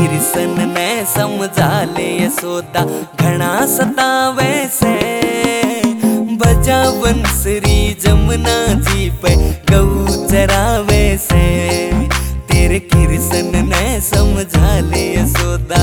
कृष्ण ने समझा ले यशोदा घना सतावे से। बजा बंसरी जमुना जी पे गऊ चरावे से। तेरे कृष्ण ने समझा ले यशोदा।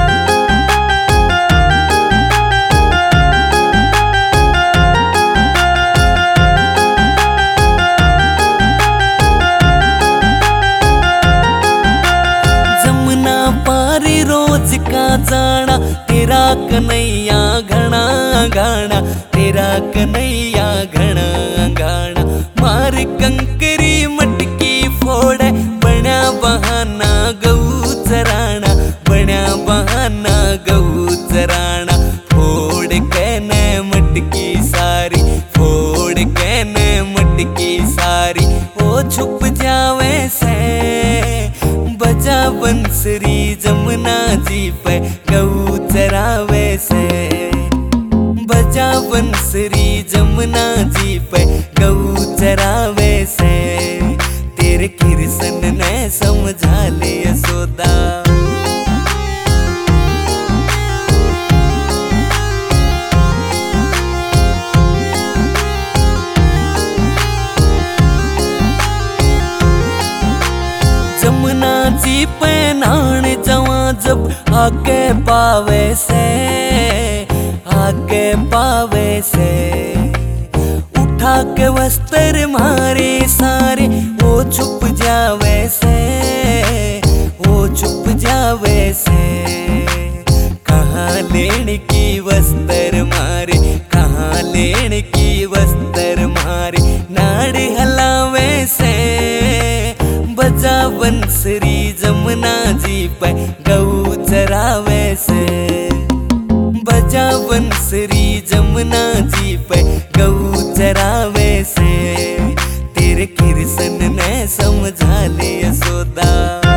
रोज का जाना तेरा कन्हैया घना गाना, तेरा कन्हैया घना गाना। मार कंकरी मटकी फोड़े बना बहाना गऊ चराना, बना बहाना गऊ चराना। फोड़ कहने मटकी सारी, फोड़ कहने मटकी सारी। ओ छुप जावे से बजा बंसरी जमुना जी पे गऊ चरावे से। बजा बंसरी जमुना जी पे गऊ चरावे से। तेरे कृष्ण ने समझा ले यशोदा। जमुना जी पे नहान जवा जब आके पावे से, आके पावे से। उठा के वस्त्र मारे सारे वो छुप जावे से, वो छुप जावे से। कहाँ लेन की वस्त्र मारे, कहाँ लेन की वस्त्र मारे। नाड़ हलावे से बजा बंसरी जमुना जी पे गऊ चरावे से। बजा बंसरी जमुना जी पे गऊ चरावे से। तेरे कृष्ण ने समझा ले यशोदा।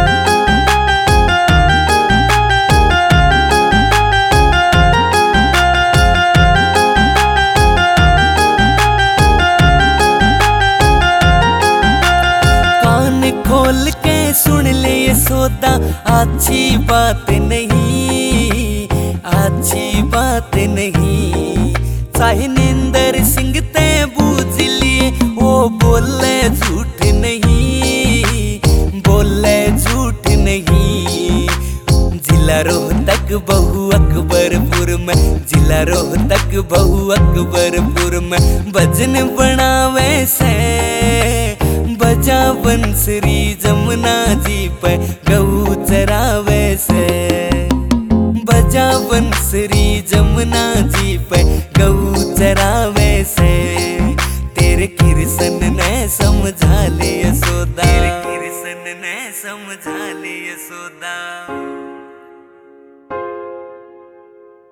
खोल के सुन ले यशोदा अच्छी बात नहीं, अच्छी बात नहीं। चाहे निंदर सिंह ते बूझ लिए वो बोले झूठ नहीं, बोले झूठ नहीं। जिला रोहतक बहु अकबरपुर में, जिला रोहतक बहु अकबरपुर में भजन बनावे से। बजा बंसरी जमुना जी पे गऊ चरावे से। बजा बंसरी जमुना जी पे गऊ चरावे से। तेरे कृष्ण ने समझा ले यशोदा। तेरे कृष्ण ने समझा ले यशोदा।